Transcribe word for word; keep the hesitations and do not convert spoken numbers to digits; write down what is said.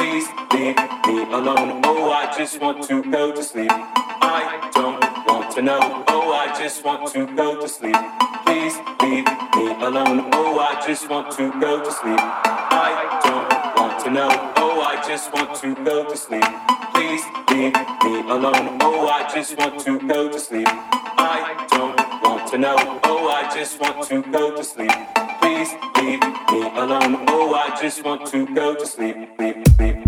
Please leave me alone. Oh, I just want to go to sleep. I don't want to know. Oh, I just want to go to sleep. Please leave me alone. Oh, I just want to go to sleep. I don't want to know. Oh, I just want to go to sleep. Please leave me alone. Oh, I just want to go to sleep. I don't want to know. Oh, I just want to go to sleep. Please leave me alone. Oh, I just want to go to sleep. Sleep, sleep.